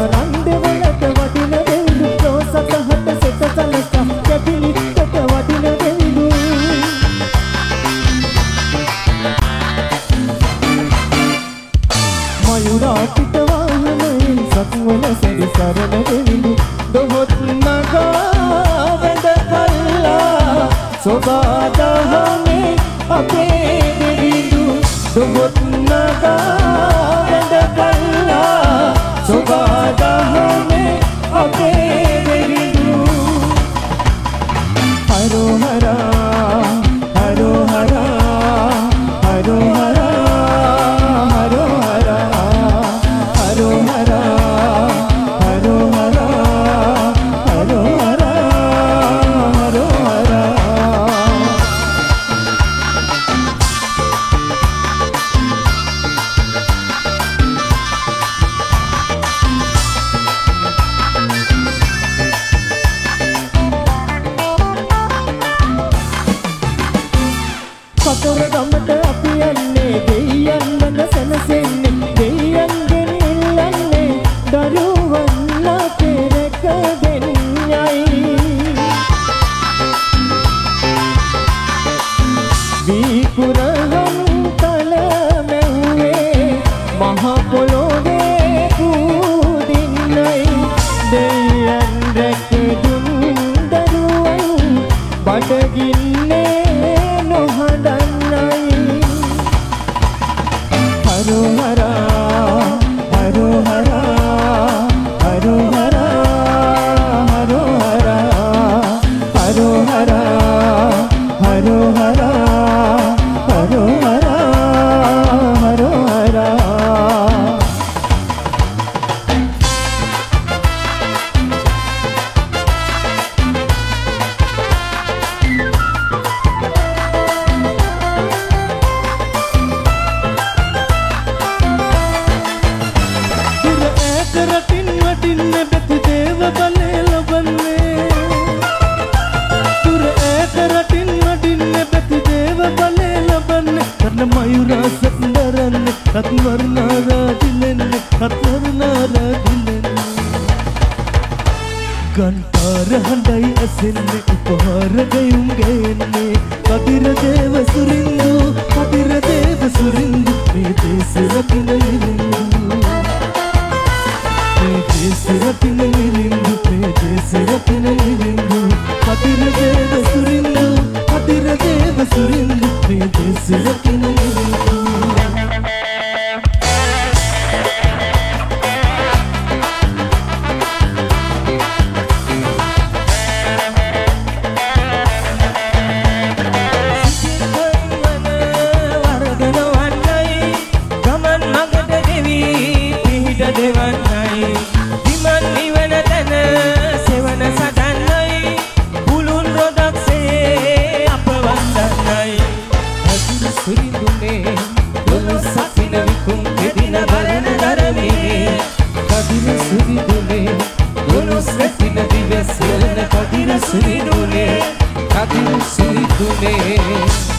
රණ්ඩවලට වටින දෙවිඳු රෝසක හට සෙත සලක කැපිලිත්තට වටින දෙවිඳු මයුරා පිට වාහනයෙන් සක්වල සැරි සරණ දෙවිඳු දොහොත් නගා වැඳ කල්ලා සොබාදහමේ අපේ දෙවිඳු දොහොත් නගා වැඳ කල්ලා සොබාදහමේ අපේ දෙවිඳු හරෝ හරා හරෝ හරා හරෝ සතර ගමට අපි යන්නේ දෙයයන් වන සැනසෙන්නේ දෙයයන්ගෙන් ඉල්ලන්නේ දරුවන් පෙරක දෙන්නයි වීපුරහම් තල මැව්වේ මහ පොළොවේ කුදින්නයි දෙයයන් රැක දුන් දරුවන් බඩගින්නේ මයුරා සැන්දරන්නේ රත්වර්ණා රාජිලෙන්නේ රත්වර්ණා රාජිලෙන්නේ ගන්ටාර හඬයි ඇසෙන්නේ උපහාර ගයුම් ගේන්නේ කදිර දේව සුරින්දු කදිර දේව සුරින්දු මේ දේශ රකින්න ඉරින්දු මේ දේශ රකින්න ඉරින්දු මේ දේශ රකින්න ඉරින්දු කදිර දේව සුරින්දු කදිර දේව සුරින්දු මේ දේශ රකින්න Kadin Suri Dule